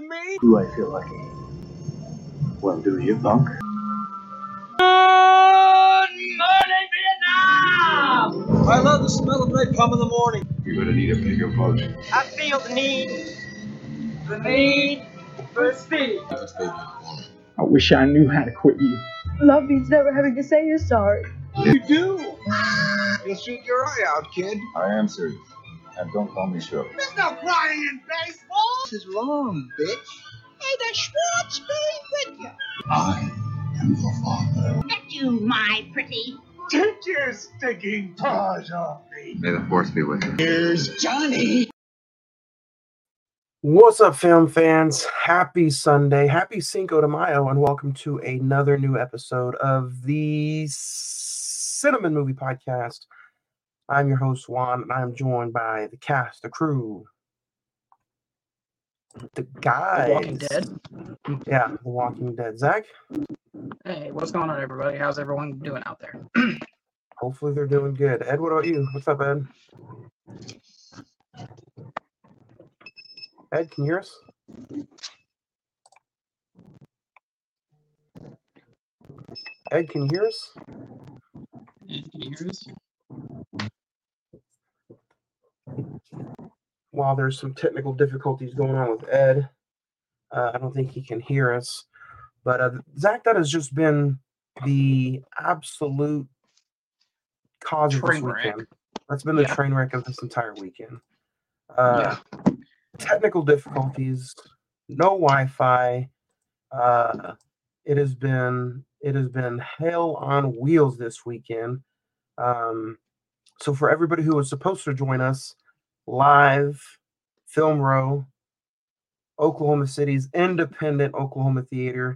Do I feel lucky? Well, do you, punk? Good morning, Vietnam! I love the smell of napalm in the morning. You're gonna need a bigger boat. I feel the need for speed. I wish I knew how to quit you. Love means never having to say you're sorry. You do. You'll shoot your eye out, kid. I am serious. And don't call me Shirley. There's no crying in baseball. This is wrong, bitch. Hey, the Schwartz be with you. I am your father. At you, my pretty. Take your stinking paws off me. May the force be with you. Here's Johnny. What's up, film fans? Happy Sunday. Happy Cinco de Mayo, and welcome to another new episode of the Cinnamon Movie Podcast. I'm your host, Juan, and I'm joined by the cast, the crew, the guys. The Walking Dead. Yeah, The Walking Dead. Zach? Hey, what's going on, everybody? How's everyone doing out there? Hopefully they're doing good. Ed, what about you? What's up, Ed? Ed, can you hear us? Ed, can you hear us? Can you hear us? While there's some technical difficulties going on with Ed, I don't think he can hear us. But Zach, that has just been the absolute cause of this Train wreck. weekend. That's been the Yeah. train wreck of this entire weekend. Yeah. Technical difficulties, no Wi-Fi. It has been hell on wheels this weekend. So for everybody who was supposed to join us live, Film Row, Oklahoma City's independent Oklahoma theater,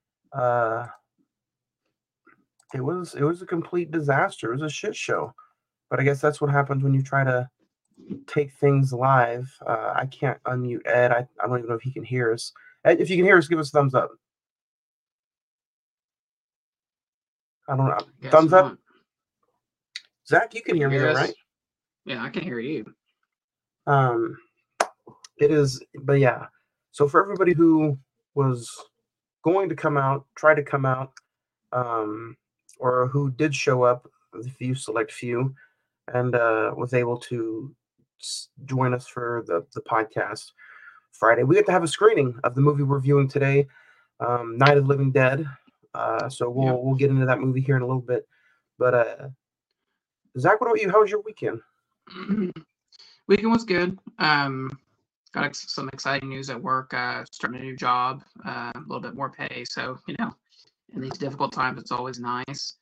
it was a complete disaster. It was a shit show. But I guess that's what happens when you try to take things live. I can't unmute Ed. I don't even know if he can hear us. Ed, if you can hear us, give us a thumbs up. I don't know. Guess Thumbs up. not. Zach, you can hear me, though, Yes. right? Yeah, I can hear you. It is, but yeah. So for everybody who was going to come out, try to come out, or who did show up, the select few, and was able to join us for the podcast Friday, we get to have a screening of the movie we're viewing today, Night of the Living Dead. So we'll get into that movie here in a little bit. But Zach, what about you? How was your weekend? Weekend was good. Got some exciting news at work. Starting a new job, a little bit more pay. So, in these difficult times, it's always nice.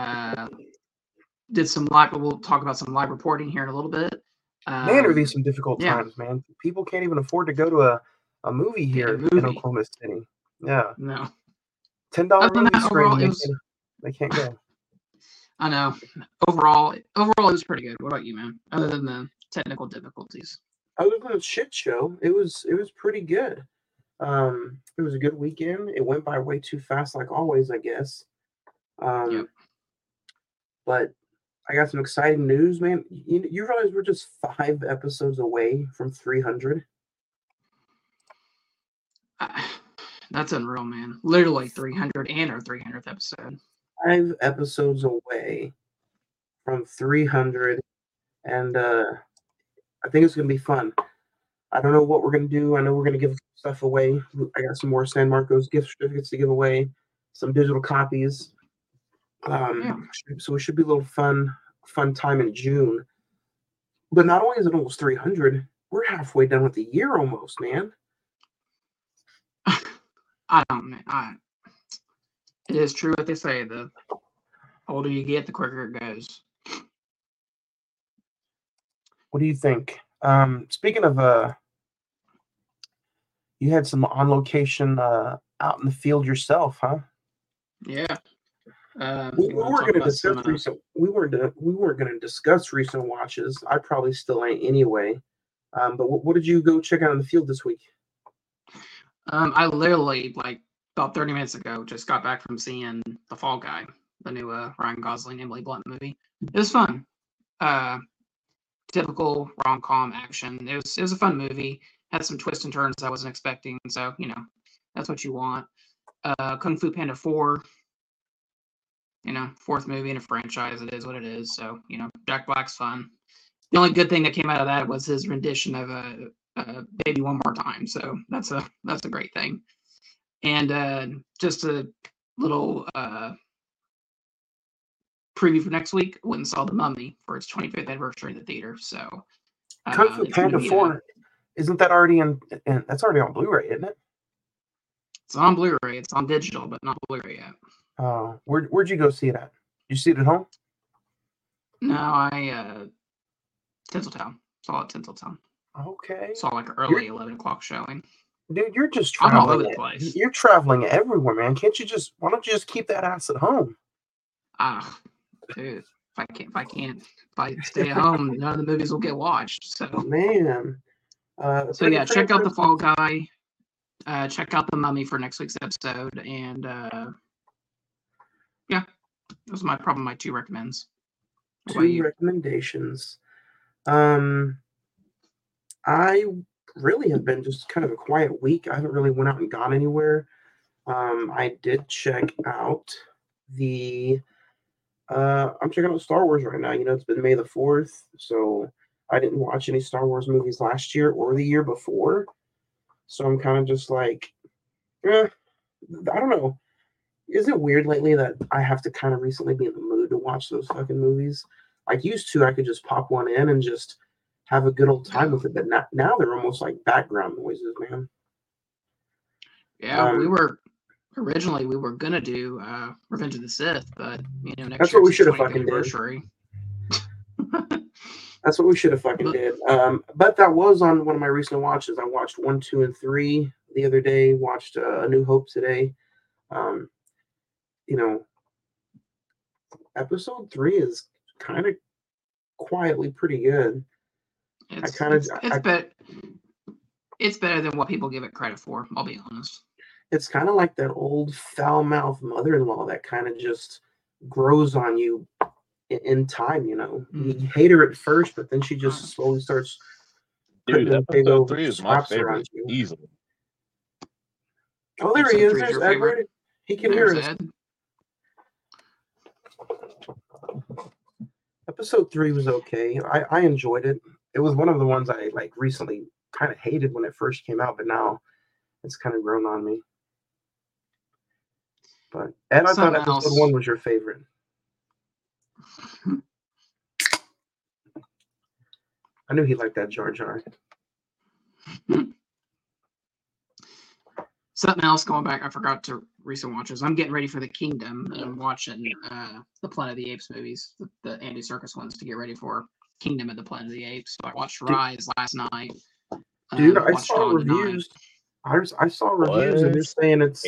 Did some live, we'll talk about some live reporting here in a little bit. Man, are these some difficult yeah. times, man. People can't even afford to go to a movie here in Oklahoma City. Yeah. No. $10 movie Overall, screening, they can't go. I know. Overall, it was pretty good. What about you, man? Other than the technical difficulties. Other than a shit show, it was pretty good. It was a good weekend. It went by way too fast, like always, I guess. Yep. But I got some exciting news, man. You realize we're just 5 episodes away from 300? That's unreal, man. Literally 300 and our 300th episode. 5 episodes away from 300, and I think it's going to be fun. I don't know what we're going to do. I know we're going to give stuff away. I got some more San Marcos gift certificates to give away, some digital copies. So it should be a little fun time in June. But not only is it almost 300, we're halfway done with the year almost, man. I don't know. It is true what they say. The older you get, the quicker it goes. What do you think? Speaking of, you had some on location out in the field yourself, huh? Yeah. We weren't going to discuss recent. We weren't going to discuss recent watches. I probably still ain't anyway. But what did you go check out in the field this week? I literally, about 30 minutes ago, just got back from seeing The Fall Guy, the new Ryan Gosling, Emily Blunt movie. It was fun. Typical rom-com action. It was a fun movie. had some twists and turns I wasn't expecting. So, that's what you want. Kung Fu Panda 4, fourth movie in a franchise. It is what it is. So, Jack Black's fun. The only good thing that came out of that was his rendition of Baby One More Time. So that's a great thing. And just a little preview for next week. Went and saw The Mummy for its 25th anniversary in the theater. So Kung Fu Panda 4, isn't that already that's already on Blu-ray, isn't it? It's on Blu-ray. It's on digital, but not Blu-ray yet. Oh, where'd you go see it at? Did you see it at home? No, Tinseltown. Saw it at Tinseltown. Okay. Saw like early 11 o'clock showing. Dude, you're just I'm traveling. all over the place. You're traveling everywhere, man. Why don't you just keep that ass at home? Dude, if I stay at home, none of the movies will get watched. So man. Check out The Fall Guy. Check out The Mummy for next week's episode, and those are probably my two recommends. Two recommendations. I really have been just kind of a quiet week. I haven't really went out and gone anywhere. I did check out I'm checking out Star Wars right now. It's been May the 4th, so I didn't watch any Star Wars movies last year or the year before. So I'm kind of just like, I don't know. Is it weird lately that I have to kind of recently be in the mood to watch those fucking movies? Like used to, I could just pop one in and just have a good old time with it. But now they're almost like background noises, man. Yeah, we were gonna do Revenge of the Sith, but next that's year what we should have fucking anniversary. That's what we should have fucking did. But that was on one of my recent watches. I watched 1, 2, and 3 the other day. Watched A New Hope today. Episode 3 is kind of quietly pretty good. It's better than what people give it credit for. I'll be honest. It's kind of like that old foul-mouthed mother-in-law that kind of just grows on you in time. You hate her at first, but then she just slowly starts. Dude, episode 3 is my favorite, easily. Oh, there he is. There's Edward. He can hear us. Episode 3 was okay. I enjoyed it. It was one of the ones I recently kind of hated when it first came out, but now it's kind of grown on me. But Ed, I thought episode 1 was your favorite. I knew he liked that Jar Jar. Something else going back, I forgot to recent watches. I'm getting ready for The Kingdom, and I'm watching the Planet of the Apes movies, the Andy Serkis ones, to get ready for Kingdom of the Planet of the Apes. So I watched Rise last night. Dude, I saw reviews. I saw reviews, and they're saying it's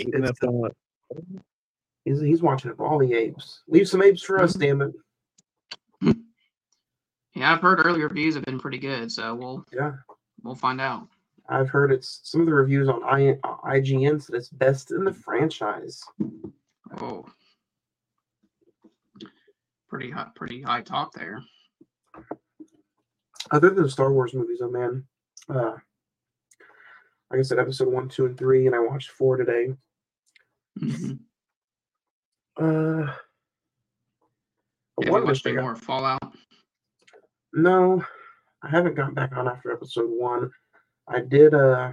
he's watching it for all the apes. Leave some apes for us, damn it. Yeah, I've heard early reviews have been pretty good, so we'll find out. I've heard some of the reviews on IGN said it's best in the franchise. Oh, pretty high talk there. Other than the Star Wars movies, though, man, like I said, episode 1, 2, and 3, and I watched 4 today. Mm-hmm. Have you watched any more Fallout? No, I haven't gotten back on after episode 1. I did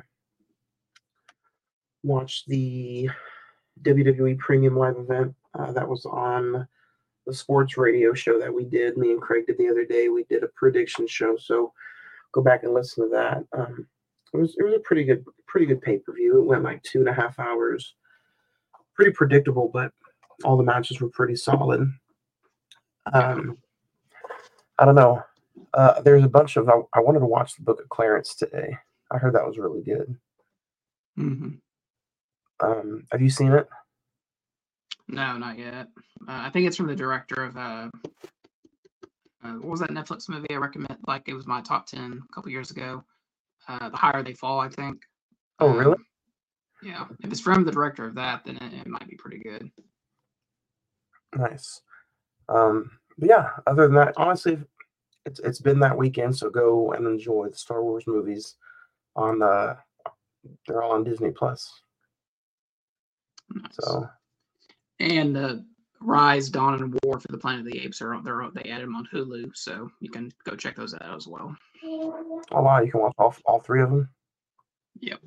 watch the WWE Premium Live event that was on the sports radio show that we did. Me and Craig did the other day. We did a prediction show, so go back and listen to that. It was a pretty good pay-per-view. It went like 2.5 hours. Pretty predictable, but all the matches were pretty solid. I don't know. There's a bunch of. I wanted to watch the Book of Clarence today. I heard that was really good. Mm-hmm. Have you seen it? No, not yet. I think it's from the director of what was that Netflix movie I recommend? Like it was my top 10 a couple years ago. The Higher They Fall, I think. Oh, really? Yeah. If it's from the director of that, then it might be pretty good. Nice. But yeah. Other than that, honestly, it's been that weekend, so go and enjoy the Star Wars movies. on they're all on Disney Plus. Nice. So, and Rise, Dawn, and War for the Planet of the Apes they added them on Hulu, so you can go check those out as well. oh wow, you can watch all three of them. Yep.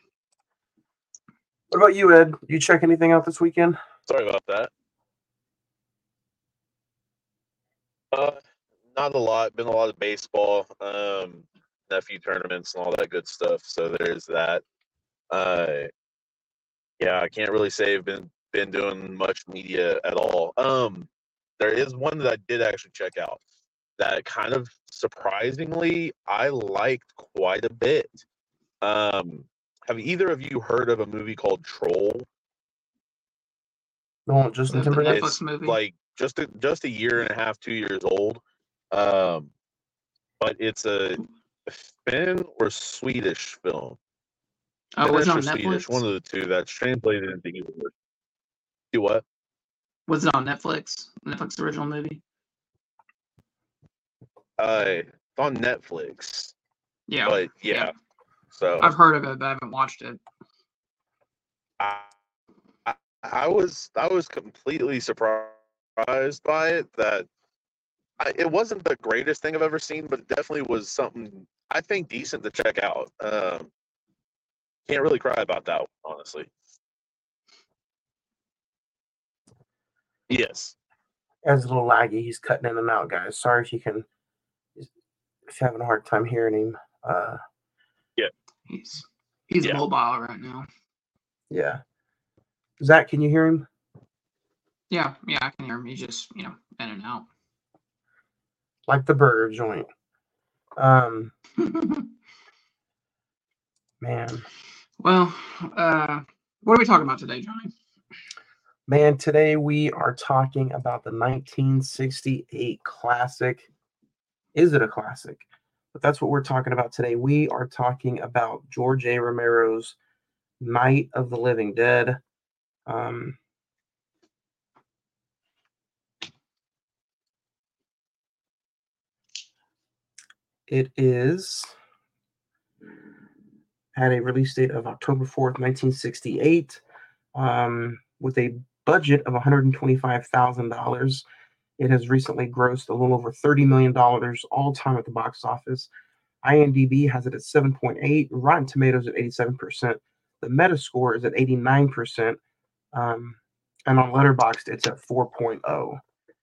What about you, Ed? You check anything out this weekend? Sorry about that. Not a lot. Been a lot of baseball, nephew tournaments and all that good stuff. So there's that. Yeah, I can't really say I've been doing much media at all. There is one that I did actually check out that kind of surprisingly I liked quite a bit. Have either of you heard of a movie called Troll? No, Justin The Timberlake. Netflix movie. Like just a year and a half, 2 years old. But it's a Finn or Swedish film. Oh, was it on Finnish or Swedish, Netflix? one of the two. That's translated into English. Do what? Was it on Netflix? Netflix original movie? It's on Netflix. Yeah. But yeah. So I've heard of it, but I haven't watched it. I was completely surprised by it. That it wasn't the greatest thing I've ever seen, but it definitely was something I think decent to check out. Can't really cry about that, honestly. Yes. Ed's a little laggy. He's cutting in and out, guys. Sorry if you're having a hard time hearing him. Yeah. He's mobile right now. Yeah. Zach, can you hear him? Yeah, I can hear him. He's just, in and out. Like the burger joint. Man. Well, what are we talking about today, Johnny? Man, today we are talking about the 1968 classic. Is it a classic? But that's what we're talking about today. We are talking about George A. Romero's Night of the Living Dead. It had a release date of October 4th, 1968, with a budget of $125,000. It has recently grossed a little over $30 million all time at the box office. IMDb has it at 7.8, Rotten Tomatoes at 87%. The Metascore is at 89%, and on Letterboxd it's at 4.0.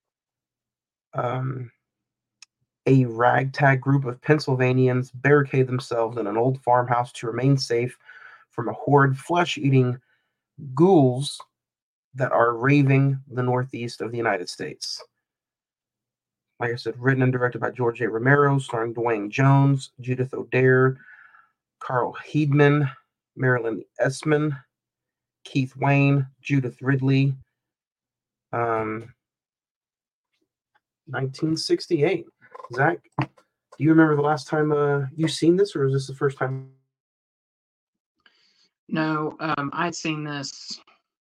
A ragtag group of Pennsylvanians barricade themselves in an old farmhouse to remain safe from a horde flesh-eating ghouls that are raving the northeast of the United States. Like I said, written and directed by George A. Romero, starring Dwayne Jones, Judith O'Dea, Carl Heidman, Marilyn Esman, Keith Wayne, Judith Ridley. 1968. Zach, do you remember the last time you've seen this, or is this the first time? No, I'd seen this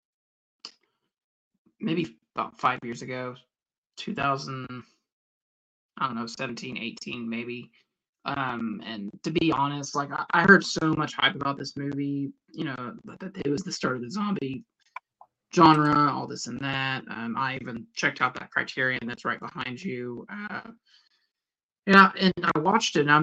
maybe about 5 years ago, 2000, I don't know, 17, 18 maybe. And to be honest, like I heard so much hype about this movie, that it was the start of the zombie genre, all this and that. I even checked out that Criterion that's right behind you. Yeah, and I watched it, and I'll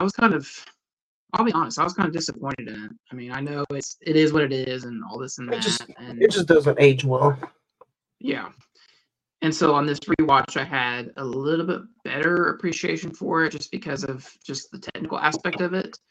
be honest, I was kind of disappointed in it. I mean, I know it is what it is, and all this and that. It just doesn't age well. Yeah. And so on this rewatch, I had a little bit better appreciation for it just because of just the technical aspect of it.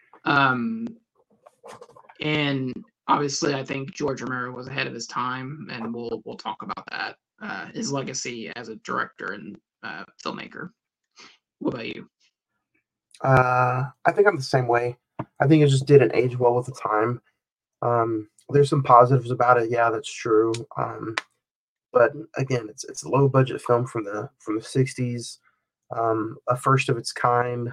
And obviously, I think George Romero was ahead of his time, and we'll talk about that, his legacy as a director and filmmaker. What about you? I think I'm the same way. I think it just didn't age well with the time. There's some positives about it. Yeah, that's true. But again, it's a low budget film from the 60s, a first of its kind.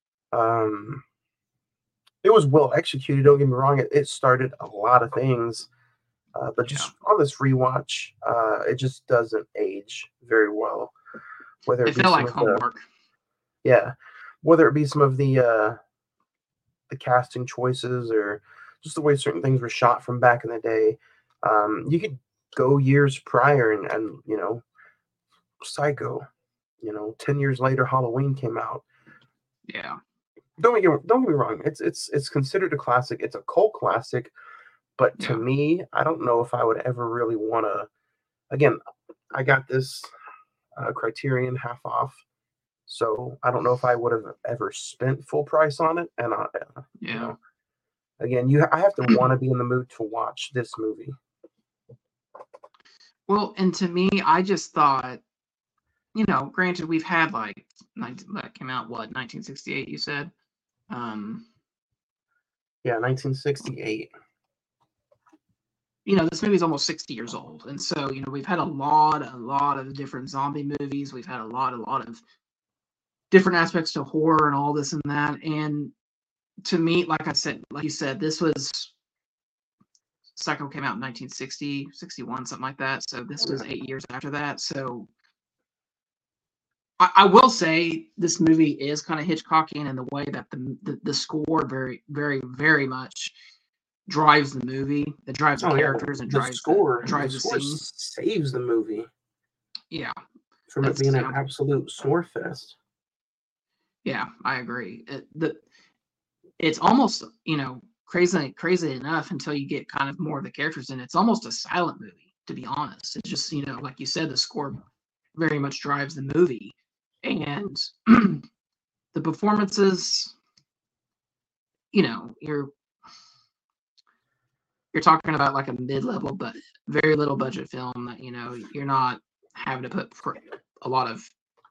It was well executed. Don't get me wrong. It started a lot of things, but just on this rewatch, it just doesn't age very well. Whether it felt like homework. Whether it be some of the the casting choices or just the way certain things were shot from back in the day. You could go years prior and you know, Psycho, you know, 10 years later, Halloween came out. Yeah. Don't get me wrong. It's considered a classic. It's a cult classic, but to me, I don't know if I would ever really want to. Again, I got this Criterion half off, so I don't know if I would have ever spent full price on it. And you know, again, I have to want to be in the mood to watch this movie. Well, and to me, I just thought, you know, granted, we've had like that came out what 1968, you said. Yeah, 1968. You know, this movie's almost 60 years old, and so you know we've had a lot of different zombie movies. We've had a lot of different aspects to horror and all this and that. And to me, like I said, like you said, this was Psycho came out in 1960, 61, something like that. So this was 8 years after that. So I will say this movie is kind of Hitchcockian in the way that the score very, very, very much drives the movie. It drives the characters and drives the scene. Saves the movie. Yeah. From it being an absolute snore fest. Yeah, I agree. It's almost, you know, crazy enough until you get kind of more of the characters in. It's almost a silent movie, to be honest. It's just, you know, like you said, the score very much drives the movie. And the performances, you know, you're talking about like a mid-level but very little budget film that, you know, you're not having to put a lot of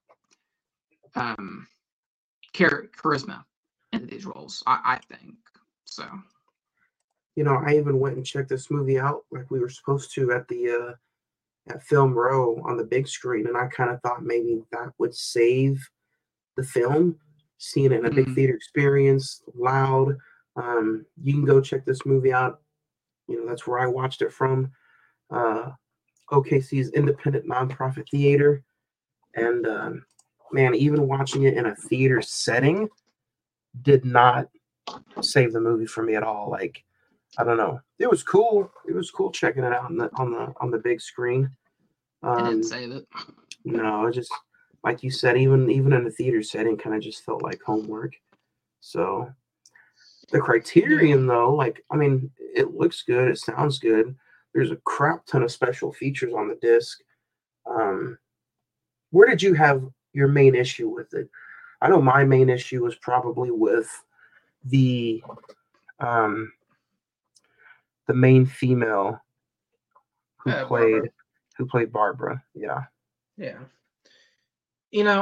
charisma into these roles, I think. So, you know, I even went and checked this movie out like we were supposed to at the at Film Row on the big screen, and I kind of thought maybe that would save the film, seeing it in a big theater experience, loud. You can go check this movie out. You know, that's where I watched it from. OKC's independent nonprofit theater. And man, even watching it in a theater setting did not save the movie for me at all. Like, I don't know. It was cool. It was cool checking it out on the big screen. I didn't save it. No, it just like you said, even in a theater setting, kind of just felt like homework. So the Criterion, though, like, I mean, it looks good. It sounds good. There's a crap ton of special features on the disc. Where did you have your main issue with it? I know my main issue was probably with the main female who played Barbara. Yeah. Yeah. You know,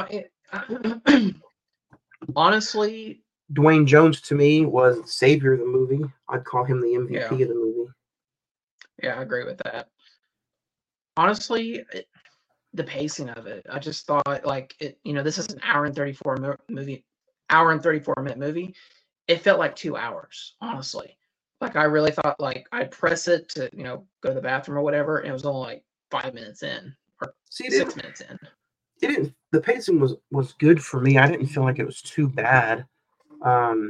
honestly, Dwayne Jones to me was the savior of the movie. I'd call him the MVP of the movie. Yeah, I agree with that. Honestly, the pacing of it, I just thought like it. You know, this is an hour and 34 minute movie. It felt like 2 hours, honestly. Like I really thought like I'd press it to, you know, go to the bathroom or whatever, and it was only like 5 minutes in or 6 minutes in. It didn't. The pacing was good for me. I didn't feel like it was too bad. So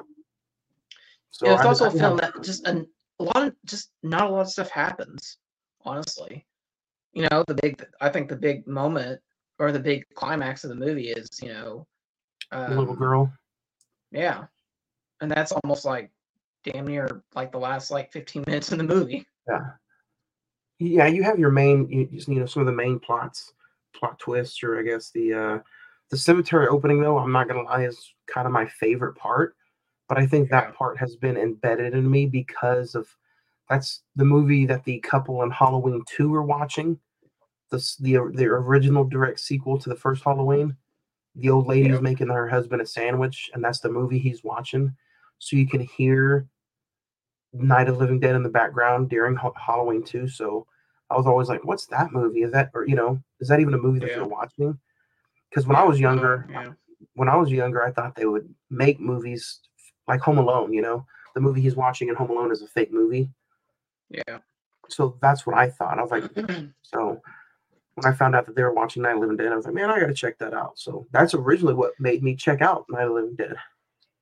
it's also a film that just not a lot of stuff happens, honestly. You know, I think the big moment or the big climax of the movie is, you know, the little girl. Yeah. And that's almost like damn near like the last like 15 minutes in the movie. Yeah. Yeah, you have your main, you know, some of the main plot twists, or I guess the cemetery opening, though, I'm not gonna lie, is kind of my favorite part. But I think that part has been embedded in me because of that's the movie that the couple in Halloween 2 were watching. The original direct sequel to the first Halloween. The old lady's making her husband a sandwich, and that's the movie he's watching. So you can hear Night of the Living Dead in the background during Halloween 2. So I was always like, what's that movie? Is that, or, you know, is that even a movie that you're watching? Because when I was younger, I thought they would make movies like Home Alone, you know, the movie he's watching in Home Alone is a fake movie. Yeah. So that's what I thought. I was like, so when I found out that they were watching Night of the Living Dead, I was like, man, I got to check that out. So that's originally what made me check out Night of the Living Dead.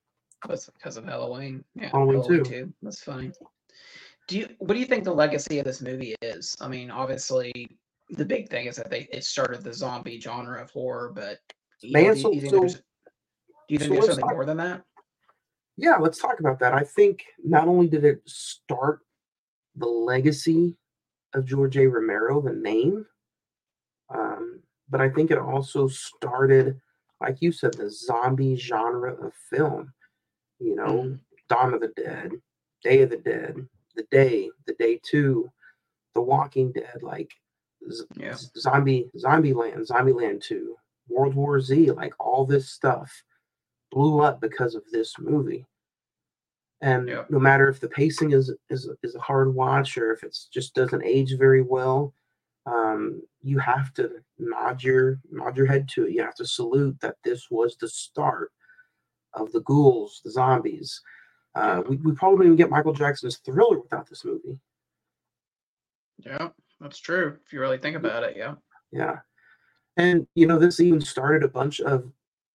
Was because of Halloween. Yeah, Halloween Halloween 2. 2. That's funny. What do you think the legacy of this movie is? I mean, obviously, the big thing is that it started the zombie genre of horror, but Man, do you think there's let's something talk. more than that? Yeah, let's talk about that. I think not only did it start the legacy of George A. Romero, the name, but I think it also started, like you said, the zombie genre of film. You know, Dawn of the Dead, Day of the Dead, The Day 2, The Walking Dead, like Yeah. Zombieland 2, World War Z, like all this stuff blew up because of this movie. And Yeah. no matter if the pacing is a hard watch or if it's just doesn't age very well, you have to nod your head to it. You have to salute that this was the start of the ghouls, the zombies. We probably wouldn't even get Michael Jackson's Thriller without this movie. Yeah, that's true. If you really think about it, yeah. Yeah. And, this even started a bunch of,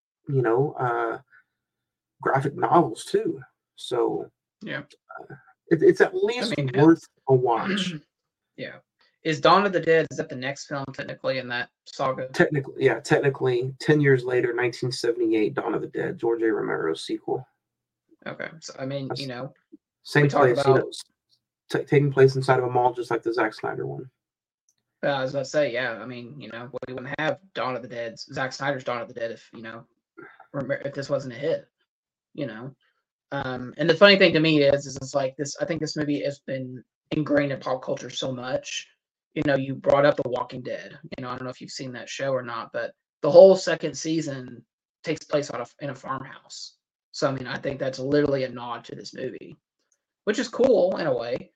graphic novels too. So yeah, it's at least worth a watch. Yeah. Is Dawn of the Dead, is that the next film technically in that saga? Technically, 10 years later, 1978, Dawn of the Dead, George A. Romero's sequel. Okay. So, I mean, same place, taking place inside of a mall, just like the Zack Snyder one. I was about to say, yeah. I mean, we wouldn't have Dawn of the Dead, Zack Snyder's Dawn of the Dead if this wasn't a hit, And the funny thing to me is it's like this. I think this movie has been ingrained in pop culture so much. You brought up The Walking Dead. I don't know if you've seen that show or not, but the whole second season takes place in a farmhouse. So I mean, I think that's literally a nod to this movie, which is cool in a way.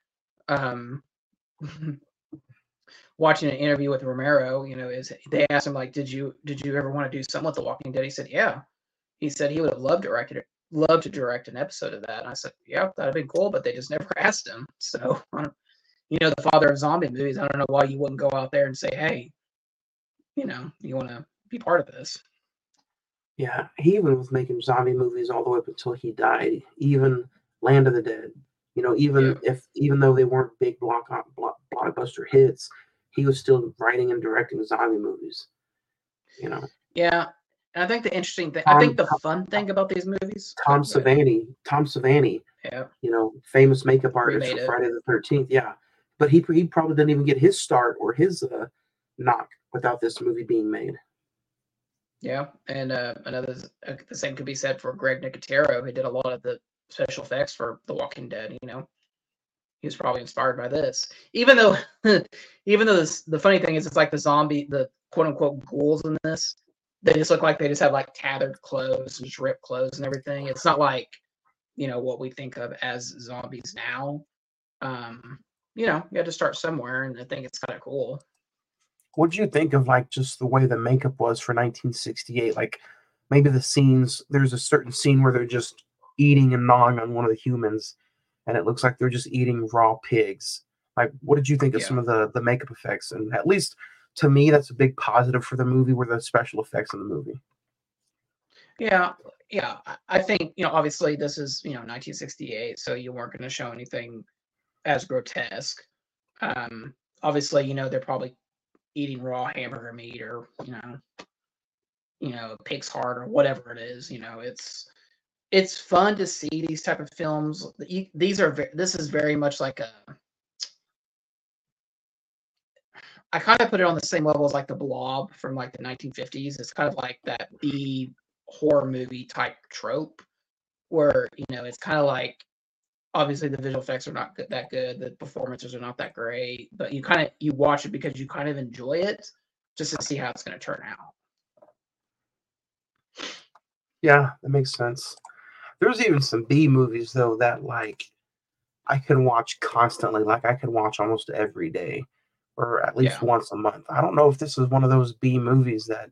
Watching an interview with Romero, they asked him like, did you ever want to do something with The Walking Dead? He said, yeah. He said he would have loved to direct an episode of that. And I said, yeah, that'd be cool, but they just never asked him. So, the father of zombie movies, I don't know why you wouldn't go out there and say, hey, you want to be part of this. Yeah, he even was making zombie movies all the way up until he died. Even Land of the Dead, even though they weren't big blockbuster hits, he was still writing and directing zombie movies. Yeah. And I think the interesting thing, the fun thing about these movies, Tom Savini, yeah, famous makeup artist for Friday the 13th, yeah, but he probably didn't even get his start or his knock without this movie being made. Yeah, and the same could be said for Greg Nicotero, who did a lot of the special effects for The Walking Dead. He was probably inspired by this, even though the funny thing is, it's like the quote unquote ghouls in this. They just look like they just have like tattered clothes and ripped clothes and everything. It's not like, what we think of as zombies now. You had to start somewhere, and I think it's kind of cool. What did you think of like just the way the makeup was for 1968? Like maybe the scenes, there's a certain scene where they're just eating and gnawing on one of the humans, and it looks like they're just eating raw pigs. Like, what did you think of some of the makeup effects? And at least to me, that's a big positive for the movie, were the special effects in the movie. Yeah. I think, obviously this is, 1968, so you weren't going to show anything as grotesque. Obviously, they're probably eating raw hamburger meat or, pig's heart or whatever it is. It's fun to see these type of films. This is very much like I kind of put it on the same level as like The Blob from like the 1950s. It's kind of like that B horror movie type trope where, it's kind of like, obviously the visual effects are not that good. The performances are not that great, but you watch it because you kind of enjoy it just to see how it's going to turn out. Yeah, that makes sense. There's even some B movies though that like I can watch constantly. Like I can watch almost every day, or at least once a month. I don't know if this is one of those B movies that,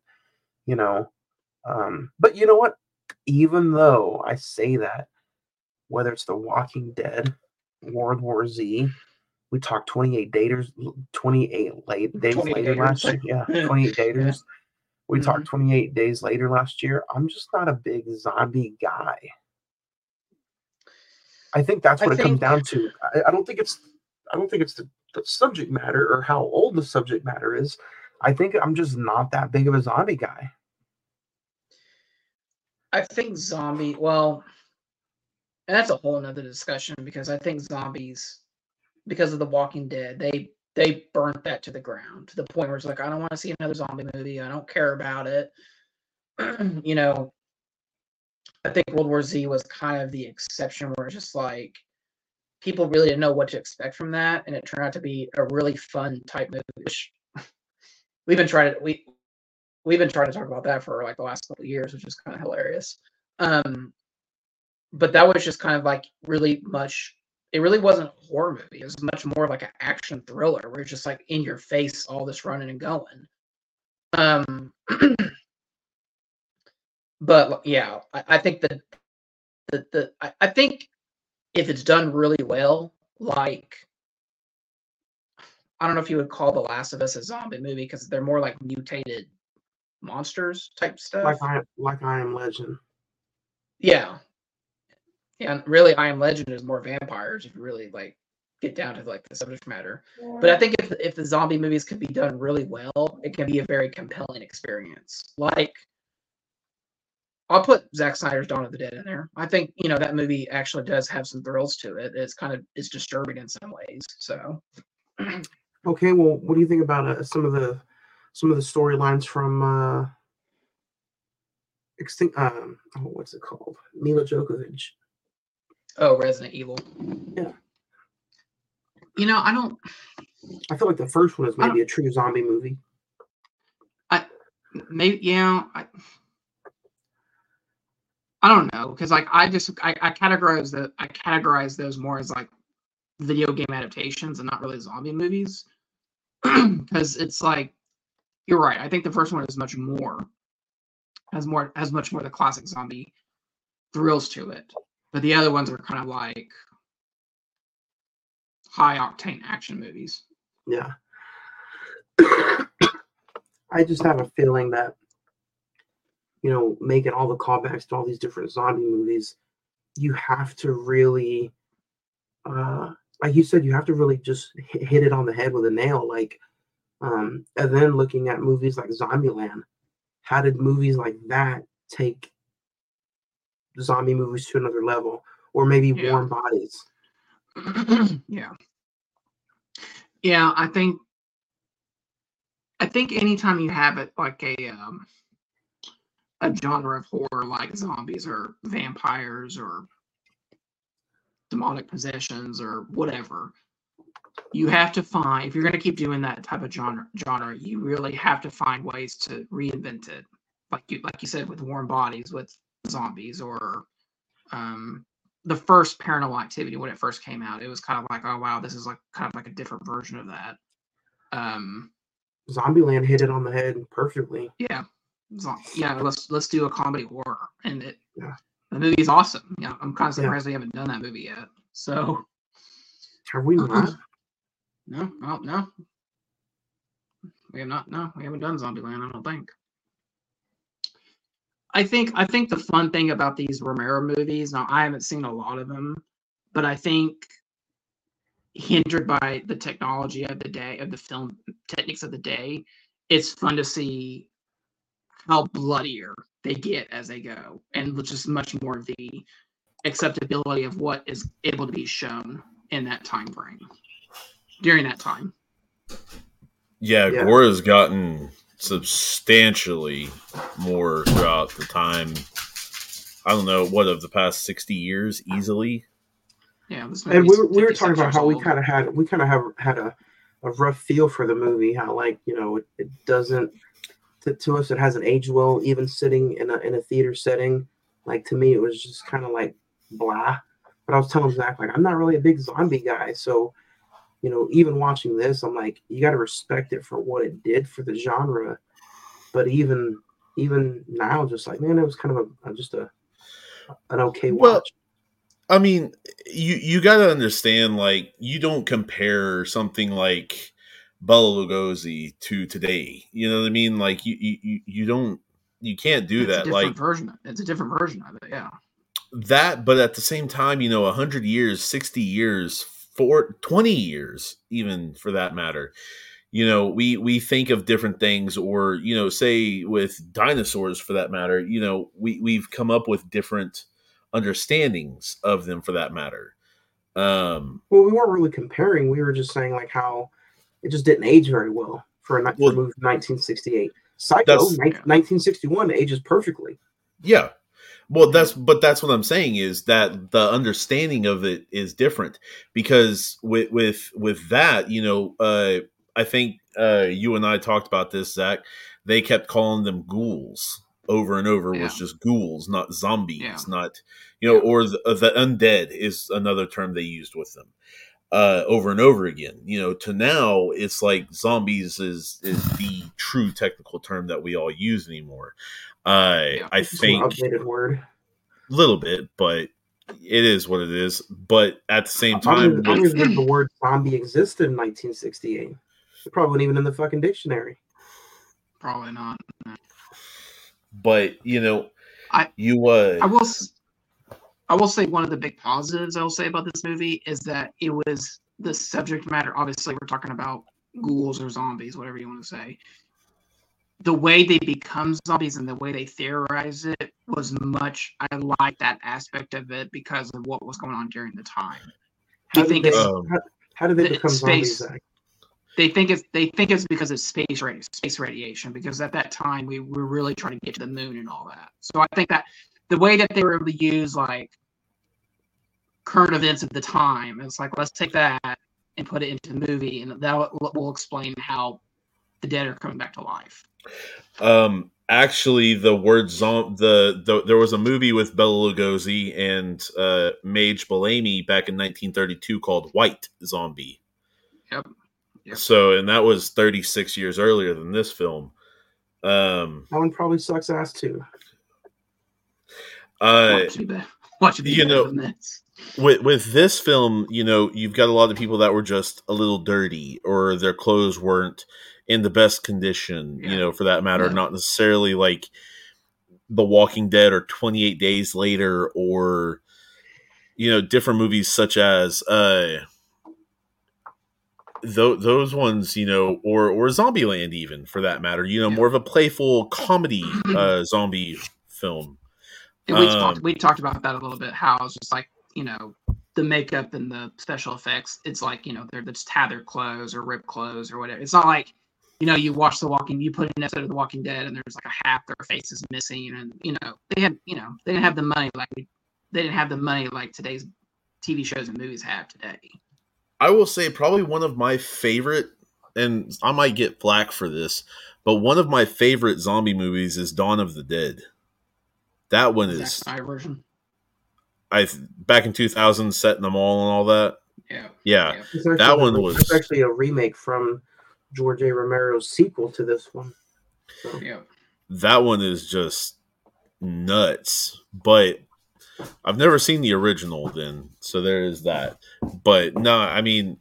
but you know what? Even though I say that, whether it's The Walking Dead, World War Z, we talked 28 days later last year. Yeah, 28 daters. We talked 28 days later last year. I'm just not a big zombie guy. I think that's I what it comes think down to. I don't think it's the subject matter or how old the subject matter is. I think I'm just not that big of a zombie guy. zombie. Well, and that's a whole nother discussion because I think zombies, because of The Walking Dead, they burnt that to the ground to the point where it's like, I don't want to see another zombie movie. I don't care about it. You know, I think World War Z was kind of the exception where it's just like people really didn't know what to expect from that, and it turned out to be a really fun type movie. Which we've been trying to talk about that for like the last couple of years, which is kind of hilarious. But that was just kind of like really much. It really wasn't a horror movie. It was much more like an action thriller where it's just like in your face, all this running and going. But yeah, I think I think if it's done really well, like I don't know if you would call The Last of Us a zombie movie because they're more like mutated monsters type stuff. Like I Am Legend. Yeah. Yeah, and really I Am Legend is more vampires if you really like get down to like the subject matter. But I think if the zombie movies could be done really well, it can be a very compelling experience. Like I'll put Zack Snyder's Dawn of the Dead in there. I think, that movie actually does have some thrills to it. It's disturbing in some ways. So okay, well, what do you think about some of the storylines from what's it called? Mila Djokovic. Oh, Resident Evil. Yeah. I feel like the first one is maybe a true zombie movie. I don't know, because like I categorize those more as like video game adaptations and not really zombie movies. Because it's like you're right. I think the first one is much more has much more the classic zombie thrills to it. But the other ones are kind of like high octane action movies. Yeah. I just have a feeling that making all the callbacks to all these different zombie movies, you have to really, like you said, you have to really just hit it on the head with a nail. Like, and then looking at movies like Zombieland, how did movies like that take zombie movies to another level? Or maybe Warm Bodies. Yeah. I think anytime you have it like a genre of horror like zombies or vampires or demonic possessions or whatever, you have to find, if you're going to keep doing that type of genre, you really have to find ways to reinvent it. Like you said with Warm Bodies with zombies, or the first Paranormal Activity when it first came out, it was kind of like, oh wow, this is like kind of like a different version of that. Zombieland hit it on the head perfectly. Yeah. Let's do a comedy horror, and the movie's awesome. I'm kind of surprised they haven't done that movie yet. So have we not? No, we have not. No, we haven't done Zombieland. I don't think. I think the fun thing about these Romero movies, now I haven't seen a lot of them, but I think hindered by the technology of the day, of the film techniques of the day, it's fun to see how bloodier they get as they go, and just much more of the acceptability of what is able to be shown in that time frame during that time. Yeah, gore has gotten substantially more throughout the time. I don't know, what, of the past 60 years easily. Yeah, and we were talking about how we kind of had a rough feel for the movie, how like it doesn't. To us, it hasn't aged well, even sitting in a theater setting. Like, to me, it was just kind of like blah. But I was telling Zach, like, I'm not really a big zombie guy. So, even watching this, I'm like, you got to respect it for what it did for the genre. But even now, just like, man, it was kind of an okay watch. Well, I mean, you got to understand, like, you don't compare something like Bela Lugosi to today. You know what I mean? Like you can't do that. It's a different version of it. Yeah. that, but at the same time, 100 years, 60 years, 20 years, even for that matter, we think of different things, or, say with dinosaurs for that matter, we've come up with different understandings of them for that matter. Well, we weren't really comparing. We were just saying like how it just didn't age very well for a movie from 1968. Psycho, 1961 ages perfectly. Yeah. Well, that's what I'm saying is that the understanding of it is different, because with that, I think you and I talked about this, Zach. They kept calling them ghouls over and over. Was just ghouls, not zombies, not or the undead is another term they used with them over and over again. To now it's like zombies is the true technical term that we all use anymore. I think an updated word, a little bit, but it is what it is. But at the same time, I was the word zombie existed in 1968. It probably wasn't even in the fucking dictionary. Probably not. But I will say one of the big positives I'll say about this movie is that it was the subject matter. Obviously, we're talking about ghouls or zombies, whatever you want to say. The way they become zombies and the way they theorize it was much. I like that aspect of it because of what was going on during the time. How did they become zombies, Zach? They think it's because of space radiation. Because at that time we were really trying to get to the moon and all that. So I think that the way that they were able to use like current events of the time, it's like let's take that and put it into the movie, and that will explain how the dead are coming back to life. Actually, the word there was a movie with Bela Lugosi and Mage Bellamy back in 1932 called White Zombie. Yep. So, and that was 36 years earlier than this film. That one probably sucks ass too. With this film, you've got a lot of people that were just a little dirty, or their clothes weren't in the best condition, for that matter. Yeah. Not necessarily like The Walking Dead or 28 Days Later, or different movies such as those ones, or Zombieland, even for that matter. More of a playful comedy zombie film. And we talked about that a little bit. How it's just like the makeup and the special effects. It's like they're just tattered clothes or ripped clothes or whatever. It's not like you watch you put an episode of The Walking Dead and there's like a half their face is missing, and they didn't have the money like today's TV shows and movies have today. I will say probably one of my favorite, and I might get flack for this, but one of my favorite zombie movies is Dawn of the Dead. That one is Zack Snyder version. Back in 2000, set in the mall and all that. Yeah. That one was. It's actually a remake from George A. Romero's sequel to this one. So. Yeah. That one is just nuts, but I've never seen the original then, so there is that. But no, I mean,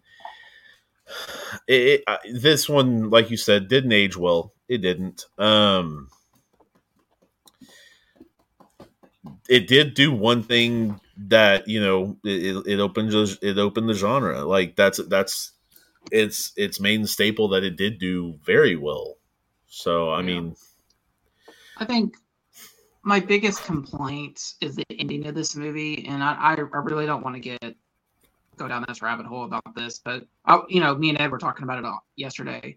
this one, like you said, didn't age well. It didn't. It did do one thing that it opened the genre. Like that's its main staple that it did do very well. So I mean, I think my biggest complaint is the ending of this movie, and I really don't want to go down this rabbit hole about this, but me and Ed were talking about it all yesterday.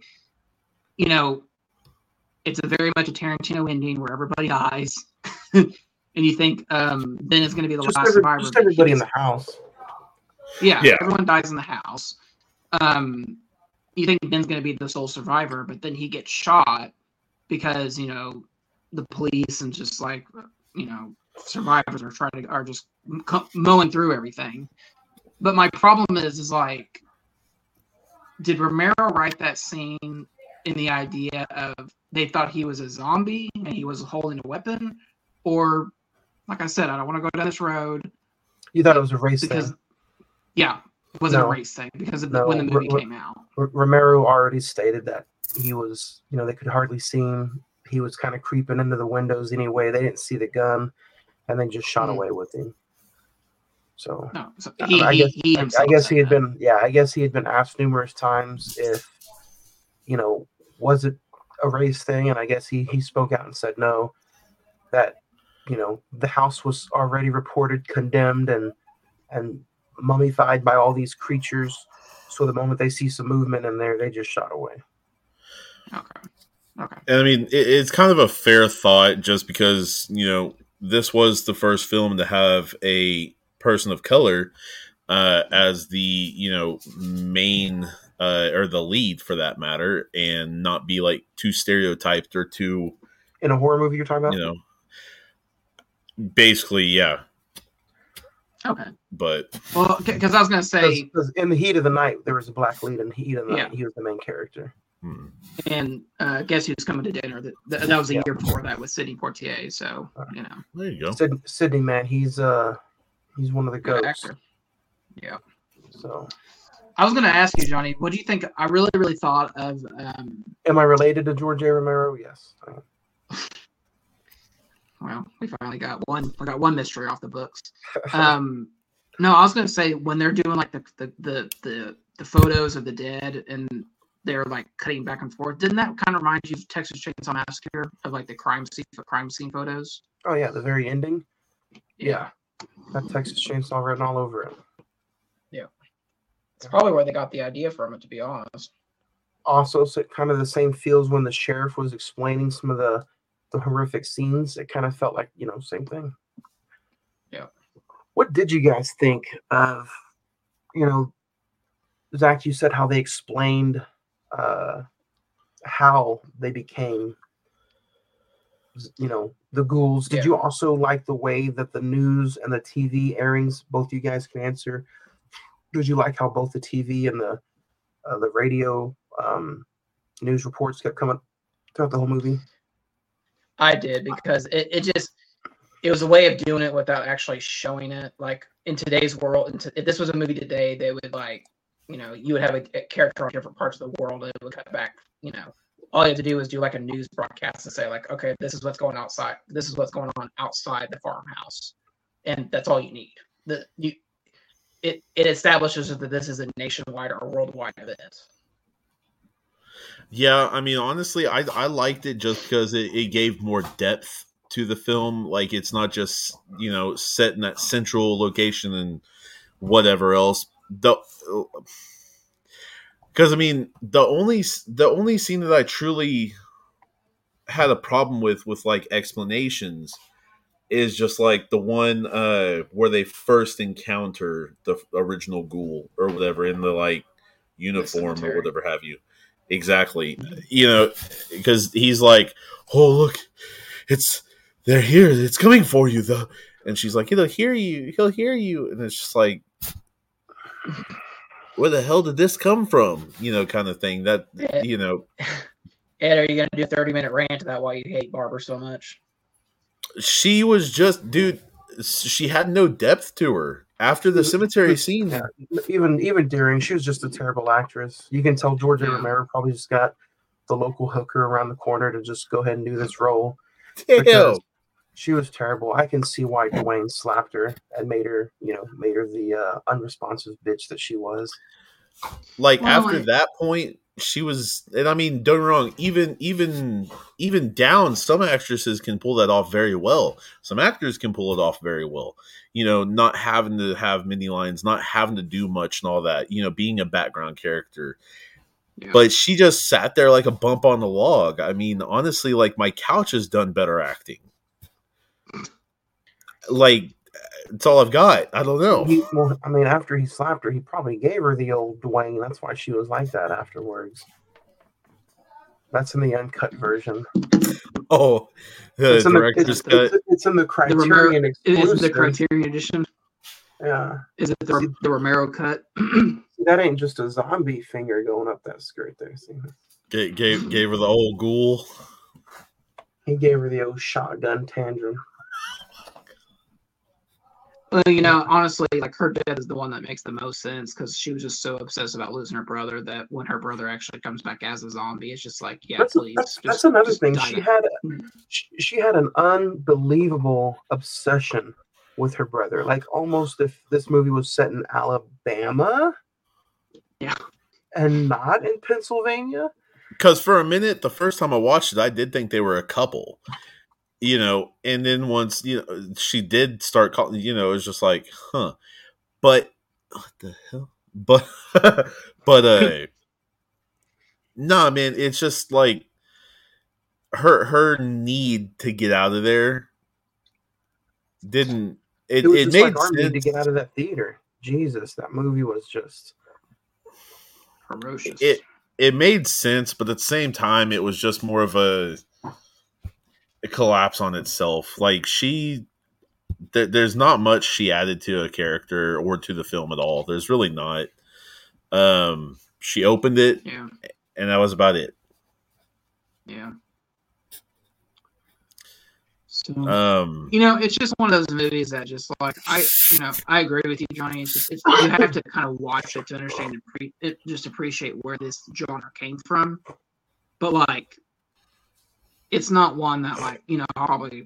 It's a very much a Tarantino ending where everybody dies. And you think Ben is going to be the last survivor. Just everybody in the house. Yeah, everyone dies in the house. You think Ben's going to be the sole survivor, but then he gets shot because the police and just like survivors are just mowing through everything. But my problem is like, did Romero write that scene in the idea of they thought he was a zombie and he was holding a weapon, or like I said, I don't want to go down this road. You thought it was a race thing? Yeah, it wasn't a race thing because of when the movie came out. Romero already stated that he was, they could hardly see him. He was kind of creeping into the windows anyway. They didn't see the gun, and then just shot away with him. So, No, so I guess he himself I guess said he had that. been I guess he had been asked numerous times if was it a race thing, and I guess he spoke out and said no, that the house was already reported condemned and mummified by all these creatures. So the moment they see some movement in there, they just shot away. Okay. Okay. And I mean, it's kind of a fair thought, just because this was the first film to have a person of color as the main or the lead, for that matter, and not be like too stereotyped or too In a horror movie, you're talking about? Basically, yeah. Okay. But well, because I was gonna say, because in the heat of the night, there was a black lead. In the heat of the night, he was the main character. And Guess Who's Coming to Dinner? That was a year before that with Sidney Poitier. So there you go. Sidney, man, he's one of the good goats. actor. Yeah. So I was gonna ask you, Johnny, what do you think? I really thought of. Am I related to George A. Romero? Yes. Well, we finally got one. We got one mystery off the books. No, I was gonna say, when they're doing like the photos of the dead and they're like cutting back and forth, didn't that kind of remind you of Texas Chainsaw Massacre, of like the crime scene photos? Oh yeah, the very ending. Yeah. That Texas Chainsaw written all over it. Yeah. It's probably where they got the idea from it, to be honest. Also, so kind of the same feels when the sheriff was explaining some of the horrific scenes. It kind of felt like, same thing. Yeah. What did you guys think of, Zach, you said how they explained how they became, the ghouls. Did you also like the way that the news and the TV airings, both you guys can answer, did you like how both the TV and the radio news reports kept coming throughout the whole movie? I did, because it was a way of doing it without actually showing it. Like, in today's world, if this was a movie today, they would you would have a character on different parts of the world, and it would cut back. All you have to do is do like a news broadcast and say like, okay, this is what's going outside. This is what's going on outside the farmhouse, and that's all you need. It establishes that this is a nationwide or worldwide event. Yeah, I mean, honestly, I liked it just because it gave more depth to the film. Like, it's not just set in that central location and whatever else. Because I mean, the only scene that I truly had a problem with like explanations is just like the one where they first encounter the original ghoul or whatever in the like uniform or whatever have you. Exactly. Because he's like, oh, look, they're here. It's coming for you, though. And she's like, he'll hear you. And it's just like, where the hell did this come from? Kind of thing. That, Ed, are you going to do a 30-minute rant about why you hate Barbara so much? She was just, dude, she had no depth to her. After the cemetery scene, even during, she was just a terrible actress. You can tell George A. Romero probably just got the local hooker around the corner to just go ahead and do this role. Damn. She was terrible. I can see why Dwayne slapped her and made her the unresponsive bitch that she was. Like, after that point, she was, and I mean, don't get me wrong, even down, some actresses can pull that off very well. Some actors can pull it off very well. Not having to have many lines, not having to do much and all that, being a background character. Yeah. But she just sat there like a bump on the log. I mean, honestly, like, my couch has done better acting. Like, it's all I've got. I don't know. After he slapped her, he probably gave her the old Dwayne. That's why she was like that afterwards. That's in the uncut version. Oh, the director's cut. It's in the Criterion exclusive. It is the Criterion edition. Yeah. Is it the Romero cut? That ain't just a zombie finger going up that skirt there. See? Gave her the old ghoul. He gave her the old shotgun tantrum. Well, honestly, like, her death is the one that makes the most sense, because she was just so obsessed about losing her brother that when her brother actually comes back as a zombie, it's just like, yeah, please. That's another thing. She had an unbelievable obsession with her brother. Like almost if this movie was set in Alabama. Yeah. And not in Pennsylvania. Because for a minute, the first time I watched it, I did think they were a couple. And then once she did start calling, it was just like, huh. But what the hell? But nah, man, it's just like her need to get out of there didn't. It was just made like our sense need to get out of that theater. Jesus, that movie was just ferocious. It made sense, but at the same time, it was just more of a collapse on itself. Like there's not much she added to a character or to the film at all. There's really not. She opened it, and that was about it. Yeah. So, it's just one of those movies that just like I agree with you, Johnny. It's you have to kind of watch it to understand just appreciate where this genre came from. But like, it's not one that like I'll probably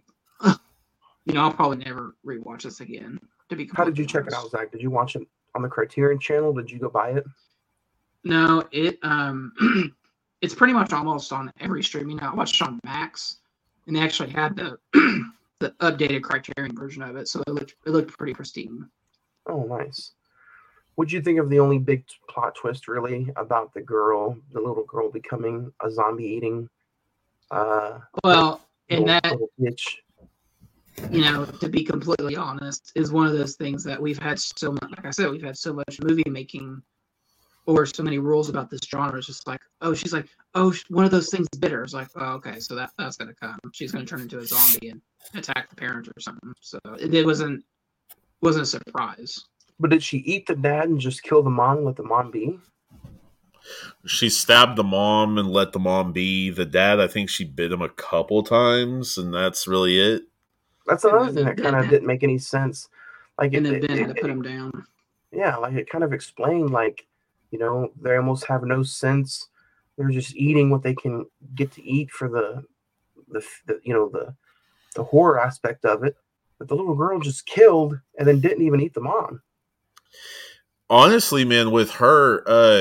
never rewatch this again. To be how did you check it out, Zach? Did you watch it on the Criterion Channel? Did you go buy it? No, it's pretty much almost on every streaming. I watched it on Max. And they actually had the updated Criterion version of it, so it looked pretty pristine. Oh, nice. What'd you think of the only big plot twist, really, about the little girl becoming a zombie eating? Well, and that, bitch. To be completely honest, is one of those things that we've had so much. Like I said, we've had so much movie making. Or so many rules about this genre. It's just like, she's like, one of those things bitter. It's like, okay, so that's gonna come. She's gonna turn into a zombie and attack the parent or something. So it wasn't a surprise. But did she eat the dad and just kill the mom and let the mom be? She stabbed the mom and let the mom be. The dad, I think she bit him a couple times, and that's really it. That's another thing that kind of didn't make any sense. Like, and then Ben had to put him down. Yeah, like it kind of explained like. They almost have no sense. They're just eating what they can get to eat for the horror aspect of it. But the little girl just killed and then didn't even eat the mom. Honestly, man, with her,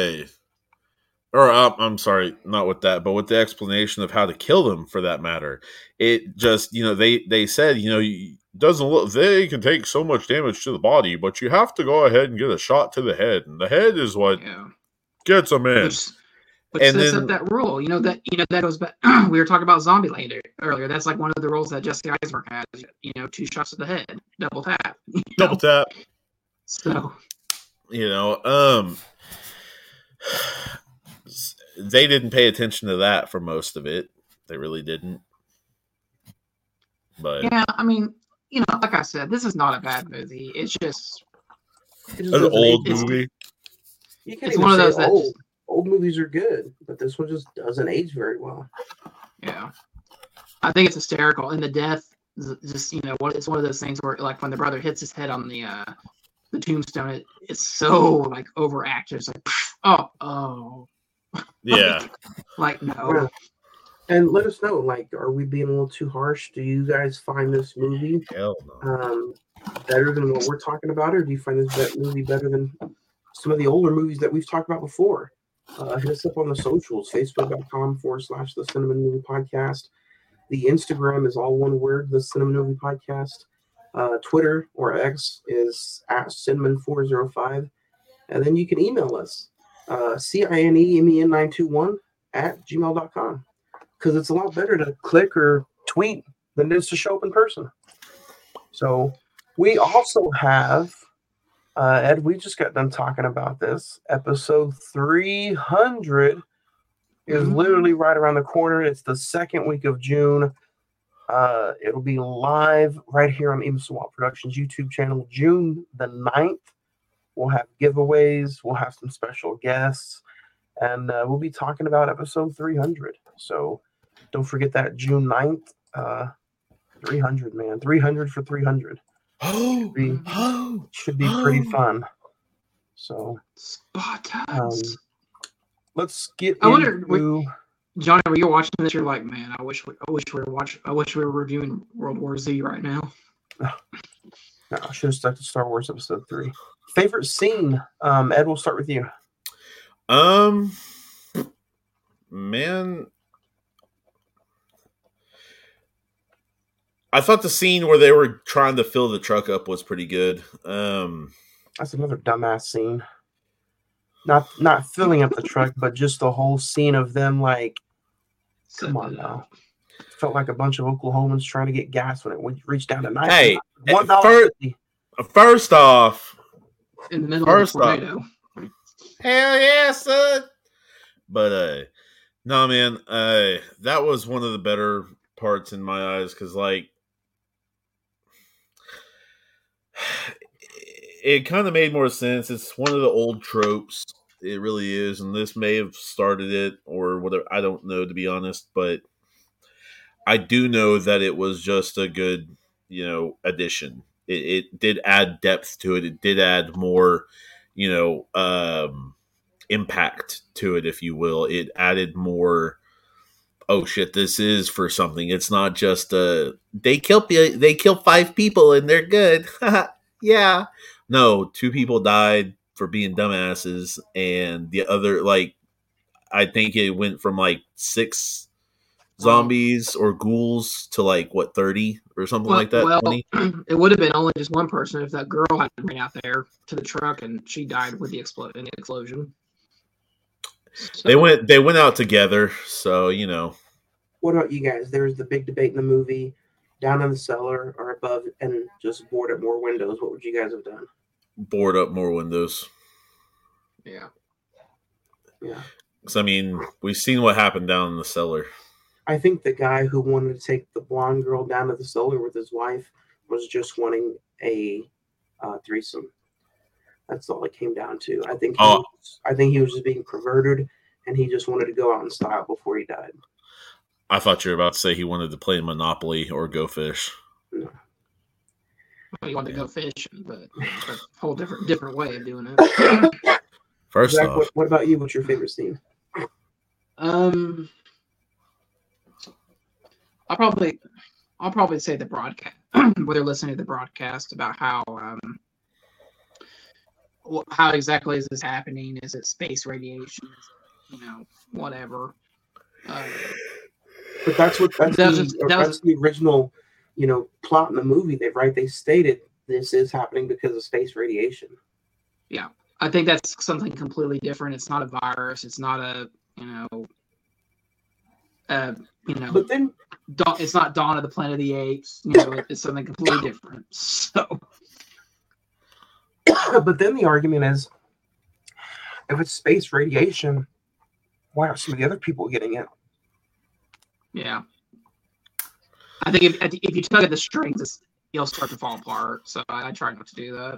I'm sorry, not with that, but with the explanation of how to kill them, for that matter, it just they said doesn't look. They can take so much damage to the body, but you have to go ahead and get a shot to the head, and the head is what gets them in. Which sets up that rule. That goes back. We were talking about Zombieland earlier. That's like one of the rules that Jesse Eisenberg has. 2 shots to the head, double tap. Double tap. So, they didn't pay attention to that for most of it. They really didn't. But yeah, I mean. Like I said, this is not a bad movie. It's just an old movie. You can't even say old. Old movies are good, but this one just doesn't age very well. Yeah, I think it's hysterical, and the death, just it's one of those things where, like, when the brother hits his head on the tombstone, it's so like overacted. It's like, oh, yeah, like no. Yeah. And let us know, like, are we being a little too harsh? Do you guys find this movie better than what we're talking about, or do you find this movie better than some of the older movies that we've talked about before? Hit us up on the socials, facebook.com/The Cinnamon Movie Podcast. The Instagram is all one word, The Cinnamon Movie Podcast. Twitter or X is @cinnamon405. And then you can email us, cinemen921@gmail.com. Because it's a lot better to click or tweet than it is to show up in person. So we also have, Ed, we just got done talking about this. Episode 300 is literally right around the corner. It's the second week of June. It'll be live right here on Ema Swap Productions YouTube channel, June the 9th. We'll have giveaways. We'll have some special guests. And we'll be talking about episode 300. So don't forget that June 9th. 300, man. 300 for 300. Should be pretty fun. So let's get into... Johnny, were you watching this? You're like, man, I wish we were reviewing World War Z right now. No, I should have stuck to Star Wars Episode 3. Favorite scene? Ed, we'll start with you. Man, I thought the scene where they were trying to fill the truck up was pretty good. That's another dumbass scene. Not filling up the truck, but just the whole scene of them like, come on now. Felt like a bunch of Oklahomans trying to get gas when it reached down to $9. Hey, $1.50. First off, in the middle of the tornado. Hell yeah, son! But no, man, that was one of the better parts in my eyes because, like, it kind of made more sense. It's one of the old tropes. It really is, and this may have started it or whatever. I don't know, to be honest, but I do know that it was just a good, addition. It did add depth to it. It did add more, impact to it, if you will. It added more. Oh shit! This is for something. It's not just they kill 5 people and they're good. Yeah. No, 2 people died for being dumbasses, and the other, like, I think it went from like 6 zombies or ghouls to like 30 or something like that. Well, 20? It would have been only just one person if that girl had ran out there to the truck and she died with the explosion. So. They went out together, so What about you guys? There's the big debate in the movie: down in the cellar or above, and just board up more windows. What would you guys have done? Board up more windows. Yeah. Because we've seen what happened down in the cellar. I think the guy who wanted to take the blonde girl down to the cellar with his wife was just wanting a threesome. That's all it came down to. I think he was just being perverted, and he just wanted to go out in style before he died. I thought you were about to say he wanted to play Monopoly or Go Fish. No. Well, you wanted to go fishing, but a whole different way of doing it. First Zach, off, what about you? What's your favorite scene? I'll probably say the broadcast, where they're listening to the broadcast about how exactly is this happening? Is it space radiation? Is it, whatever. But that's the original, plot in the movie. They stated this is happening because of space radiation. Yeah, I think that's something completely different. It's not a virus. It's not a But then it's not Dawn of the Planet of the Apes. It's something completely different. So, but then the argument is, if it's space radiation, why aren't some of the other people getting it? Yeah, I think if you tug at the strings, you'll start to fall apart. So I try not to do that.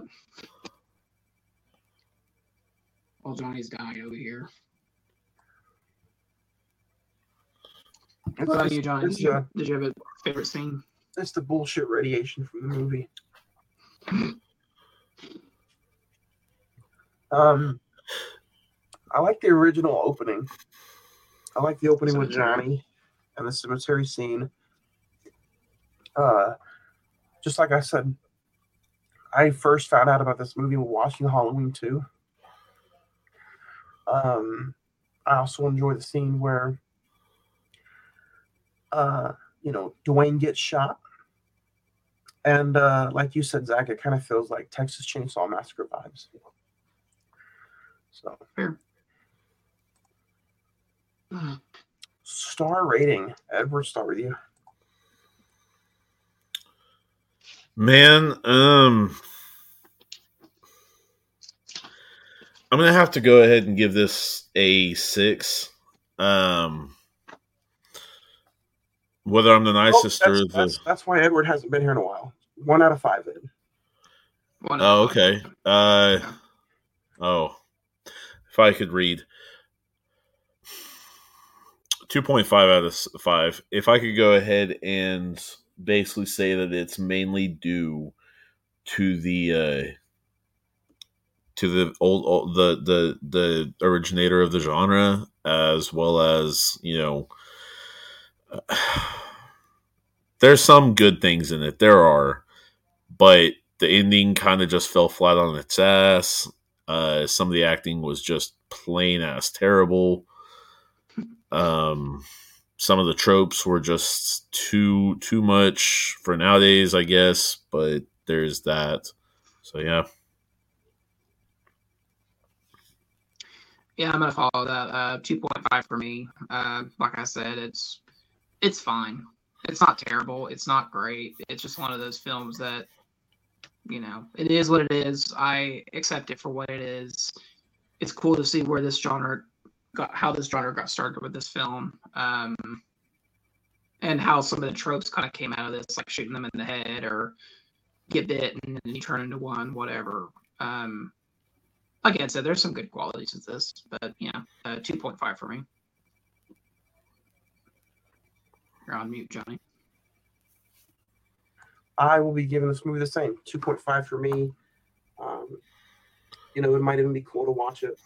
Well, Johnny's dying over here. What about you, Johnny? Did you have a favorite scene? That's the bullshit radiation from the movie. I like the original opening. I like the opening with Johnny and the cemetery scene. Just like I said, I first found out about this movie while watching Halloween 2. I also enjoy the scene where Dwayne gets shot. And like you said, Zach, it kind of feels like Texas Chainsaw Massacre vibes. So, fair. Star rating. Edward, start with you. Man, I'm gonna have to go ahead and give this a 6. Whether I'm the nicest or that's why Edward hasn't been here in a while. 1 out of 5, Ed. Okay. If I could read. 2.5 out of 5. If I could go ahead and basically say that it's mainly due to the old the originator of the genre, as well as there's some good things in it. There are, but the ending kind of just fell flat on its ass. Some of the acting was just plain ass terrible. Some of the tropes were just too much for nowadays, I guess. But there's that. So yeah. Yeah, I'm gonna follow that. 2.5 for me. Like I said, it's fine. It's not terrible. It's not great. It's just one of those films that, it is what it is. I accept it for what it is. It's cool to see where this genre how this genre got started with this film, and how some of the tropes kind of came out of this, like shooting them in the head or get bit and then you turn into one, whatever. Like I said, there's some good qualities of this, but 2.5 for me. You're on mute, Johnny. I will be giving this movie the same, 2.5 for me. It might even be cool to watch it,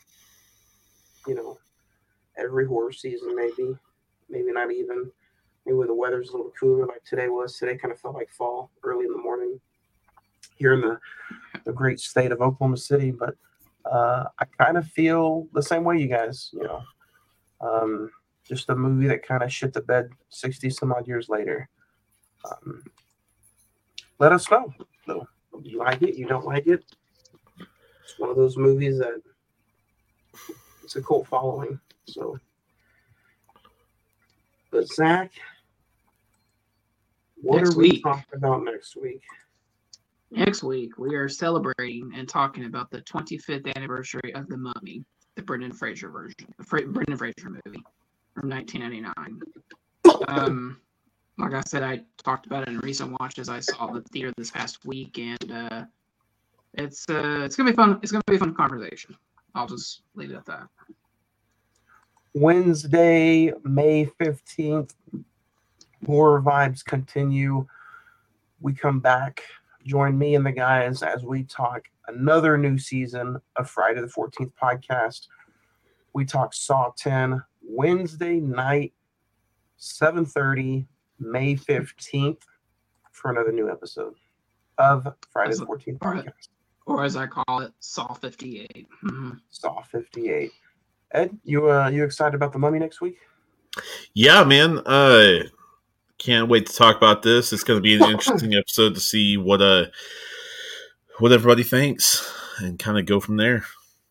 every horror season, maybe not even. Maybe when the weather's a little cooler like today was. Today kind of felt like fall early in the morning here in the great state of Oklahoma City, but I kind of feel the same way you guys, just a movie that kind of shit the bed 60 some odd years later. Let us know, though. You like it? You don't like it? It's one of those movies that it's a cult following. So, but Zach, what are we talking about next week? Next week, we are celebrating and talking about the 25th anniversary of The Mummy, the Brendan Fraser movie from 1999. Like I said, I talked about it in recent watches. I saw it at the theater this past week, and it's gonna be fun. It's gonna be a fun conversation. I'll just leave it at that. Wednesday, May 15th, horror vibes continue. We come back. Join me and the guys as we talk another new season of Friday the 14th podcast. We talk Saw 10 Wednesday night, 7:30, May 15th, for another new episode of Friday the 14th podcast. Or as I call it, Saw 58. Mm-hmm. Saw 58. Ed, you excited about The Mummy next week? Yeah, man. Can't wait to talk about this. It's going to be an interesting episode to see what everybody thinks and kind of go from there.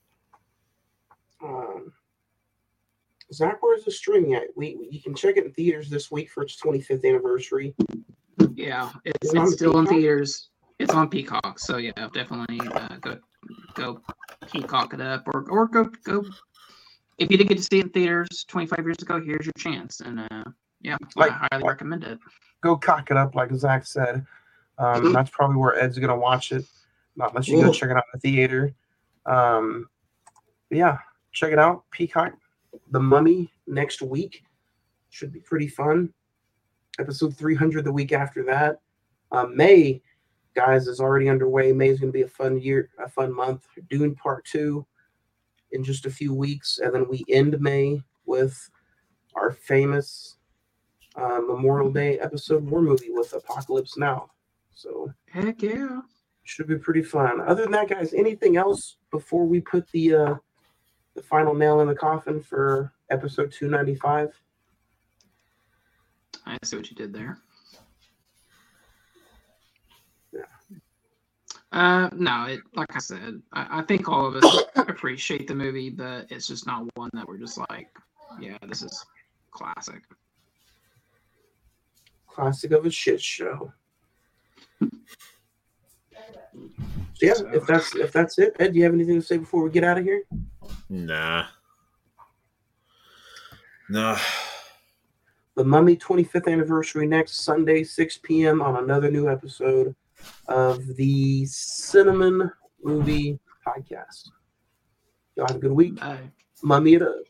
Zach, where's the streaming at? You can check it in theaters this week for its 25th anniversary. Yeah, it's still in theaters. It's on Peacock, so yeah, definitely go Peacock it up, or go. If you didn't get to see it in theaters 25 years ago, here's your chance, and I highly recommend it. Go cock it up, like Zach said. That's probably where Ed's gonna watch it, not unless you go check it out in the theater. Yeah, check it out. Peacock, The Mummy next week should be pretty fun. Episode 300 the week after that. May, guys, is already underway. May is going to be a fun month. Dune Part 2 in just a few weeks, and then we end May with our famous Memorial Day episode war movie with Apocalypse Now. So heck yeah, should be pretty fun. Other than that, guys, anything else before we put the final nail in the coffin for episode 295? I see what you did there. No, like I said, I think all of us appreciate the movie, but it's just not one that we're just like, yeah, this is classic. Classic of a shit show. So yeah, if that's it, Ed, do you have anything to say before we get out of here? Nah. The Mummy 25th anniversary next Sunday, 6 p.m. on another new episode of the Cinnamon Movie Podcast. Y'all have a good week. Bye. Mummy it up.